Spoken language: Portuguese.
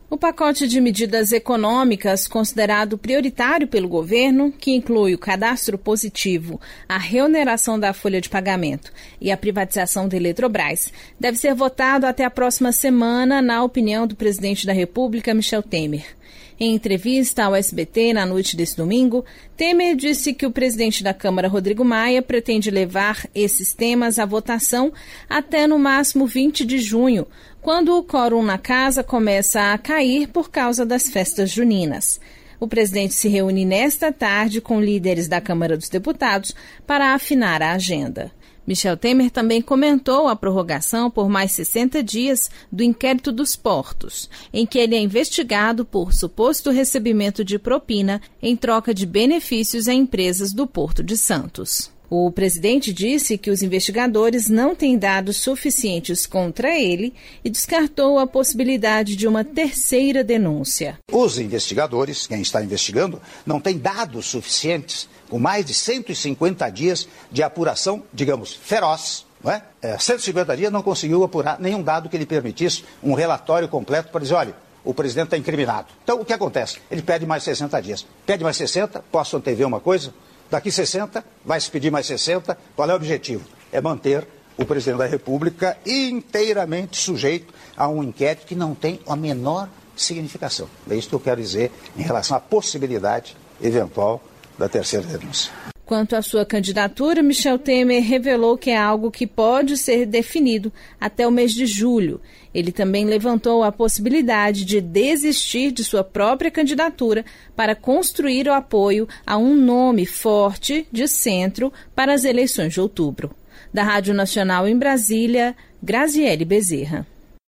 O pacote de medidas econômicas considerado prioritário pelo governo, que inclui o cadastro positivo, a reoneração da folha de pagamento e a privatização da Eletrobras, deve ser votado até a próxima semana, na opinião do presidente da República, Michel Temer. Em entrevista ao SBT na noite desse domingo, Temer disse que o presidente da Câmara, Rodrigo Maia, pretende levar esses temas à votação até no máximo 20 de junho, quando o quórum na casa começa a cair por causa das festas juninas. O presidente se reúne nesta tarde com líderes da Câmara dos Deputados para afinar a agenda. Michel Temer também comentou a prorrogação por mais 60 dias do inquérito dos portos, em que ele é investigado por suposto recebimento de propina em troca de benefícios a empresas do Porto de Santos. O presidente disse que os investigadores não têm dados suficientes contra ele e descartou a possibilidade de uma terceira denúncia. Os investigadores, quem está investigando, não tem dados suficientes, com mais de 150 dias de apuração, digamos, feroz. Não é? 150 dias não conseguiu apurar nenhum dado que lhe permitisse um relatório completo para dizer, olha, o presidente está incriminado. Então, o que acontece? Ele pede mais 60 dias. Pede mais 60, posso antever uma coisa? Daqui 60, vai se pedir mais 60. Qual é o objetivo? É manter o presidente da República inteiramente sujeito a um inquérito que não tem a menor significação. É isso que eu quero dizer em relação à possibilidade eventual da terceira denúncia. Quanto à sua candidatura, Michel Temer revelou que é algo que pode ser definido até o mês de julho. Ele também levantou a possibilidade de desistir de sua própria candidatura para construir o apoio a um nome forte de centro para as eleições de outubro. Da Rádio Nacional em Brasília, Graziele Bezerra.